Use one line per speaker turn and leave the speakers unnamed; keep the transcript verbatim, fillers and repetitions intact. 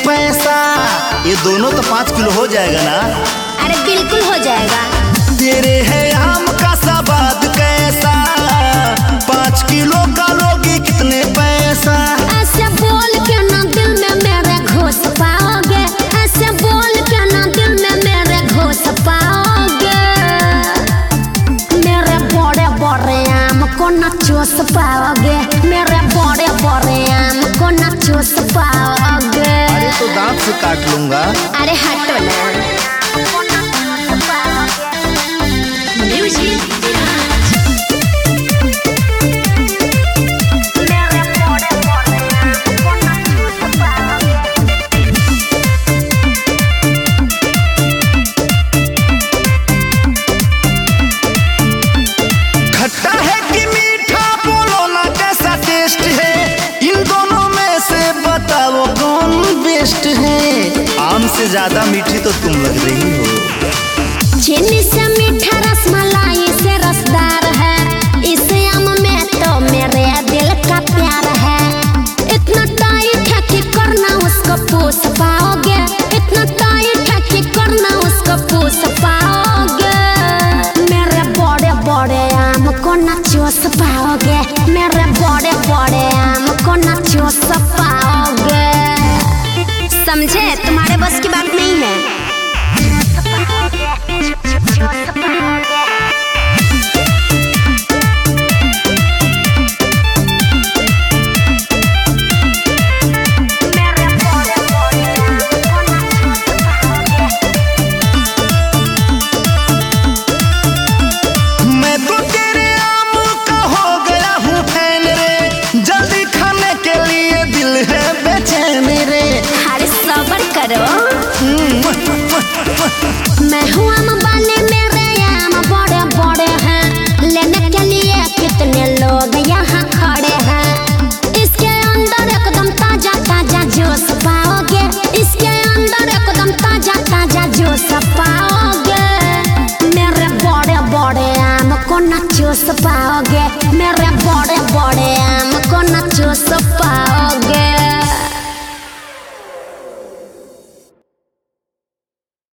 पैसा। ये दोनों तो पाँच किलो हो जाएगा ना?
अरे बिल्कुल हो जाएगा।
तेरे है आम का स्वाद कैसा, पाँच किलो का लोगी कितने पैसा?
ऐसे बोल के ना दिल में मेरे घुस पाओगे, ऐसे बोल के ना दिल में मेरे घुस पाओगे। मेरे बड़े बड़े आम को ना चूस पाओगे, मेरे बड़े बड़े आम को ना चूस पाओगे।
अरे तो दांत से काट लूंगा।
अरे हटो ना।
खट्टा है कि मीठा, बोलो ना कैसा टेस्ट है? इन दोनों में से बताओ कौन बेस्ट है? आम से ज्यादा मीठी तो तुम लग रही हो।
चीनी से मीठा रसमलाई से रसदार है, इस आम में तो मेरे दिल का प्यार है। इतना टाइट है कि करना उसको पूछ पाओगे, इतना टाइट है कि करना उसको पूछ पाओगे। मेरे बड़े बड़े आम को ना चूस पाओगे, मेरे बड़े बड़े आम को ना चूस पाओगे। समझे? तुम्हारे बस की बात नहीं है।